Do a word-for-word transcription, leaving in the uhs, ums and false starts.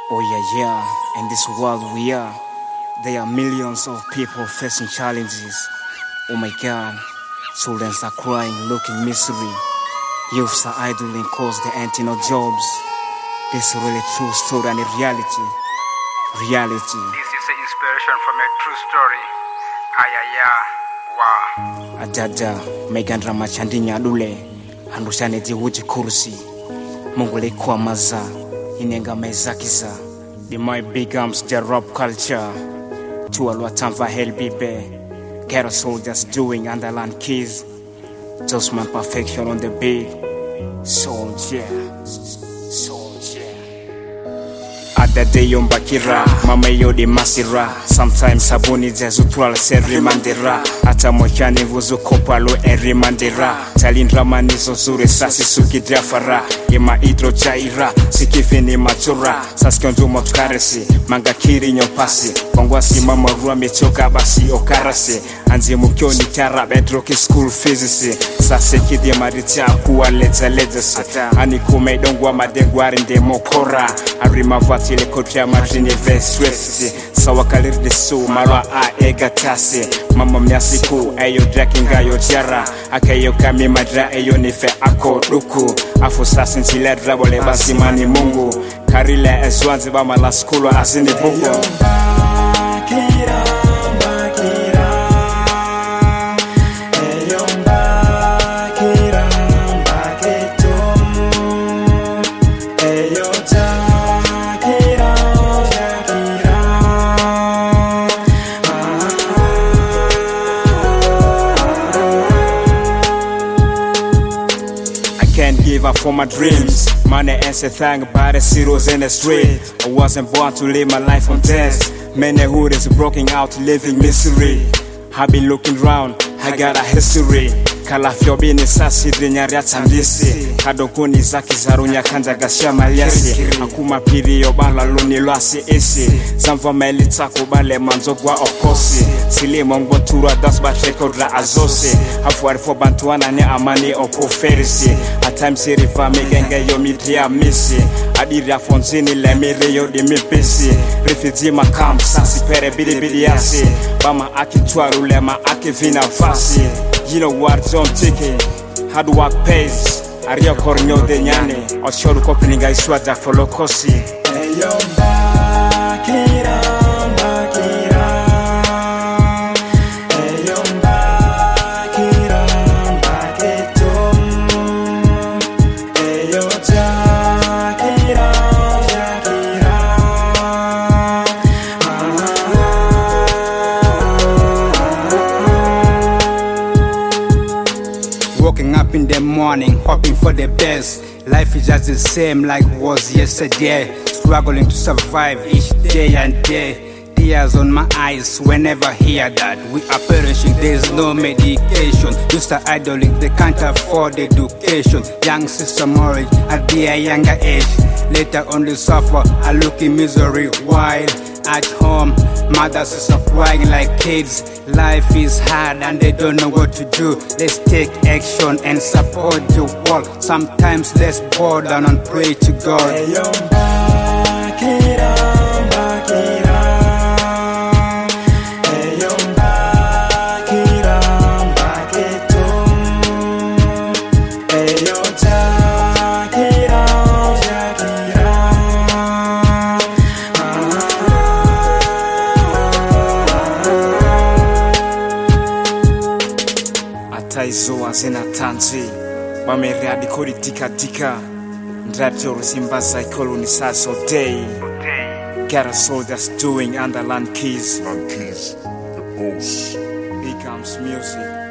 Oh yeah, yeah, in this world we are, there are millions of people facing challenges. Oh my God, children are crying, looking misery. Youths are idling cause there ain't no jobs. This is really true story and a reality. Reality. This is an inspiration from a true story. Ayaya, wow. Adada, Megandra Machandinya Dule, Handushane Diwuji Kursi, Mongole Kwamaza, Inenga Mezakiza. The my big arms, the rap culture. To a lot of hell bibe. Ghetto soldiers doing underland keys. Just my perfection on the beat. Soldier. Soldier. Ada de yombakira, mama yo de masira. Sometimes sabuni zezu twala seri mandira. Ata mochani vuzu kopalo eri mandira. Talindra manizo zure sasi suki drafara. Ima hidro chaira, sikifini matura. Saskiondu motukaresi, manga kiri nyopasi. Kongwasi mama rua mechoka basi okarasi. Anzi mukioni tara bedroki school physics. Sase kidi maritia kuwa leza lezasi. Ani kume idongwa madengwari nde mokora. Arima vati le kotia marjini veswesi. Sawa kalir desu marwa a ega tasi. Mama mnyasiku ayo drakinga yo tiara. Akayo kami madra ayo nife ako duku. Afu sasi nchile drabole basi mani mungu. Karile eswanzi bama la skulu asini buku. Can't give up for my dreams. Money ain't a thing about the zeros in the street. I wasn't born to live my life on test. Many hood is broken out, living misery. I been looking round, I got a history. Kalafyo bini sasi dinyari atandisi. Kadokuni zaki zarunya kanja gasha maliasi. Akuma piri yobala luni luasi isi. Zamva meli tako bale manzogwa okosi. Sili mongbo tura das bacheko la azosi. Hafuari fo bantuana ni amani opo ferisi. At times sirifa megenge yo midria misi. Adiri afonzini le mire yo di mipisi. Refugee makam sasi pere bidi bidi yasi. Bama aki tuaru lema aki vina fasi. You know what I'm taking. Hard work pays. Aria kornyo de nyane. Oshoru kopininga iswada follow kosi. Eyo bakira, bakira. Eyo bakira, baketo. Eyo jakira, jakira. Waking up in the morning, hoping for the best. Life is just the same like it was yesterday. Struggling to survive each day and day. Tears on my eyes whenever I hear that we are perishing, there's no medication. Used to idling, they can't afford education. Young sister marriage at their younger age. Later on they suffer, I look in misery while at home. Mothers are crying like kids. Life is hard and they don't know what to do. Let's take action and support the world. Sometimes let's bow down and pray to God. Eyo bakira, bakira. Eyo bakira, baketo. Eyo jakira, jakira. Ataizo azena tanzi. Mamere adikori tika tika. Ndrato simba cycle ni saso day. Ghetto soldiers doing underland keys. Land keys, the boss. Big arms music.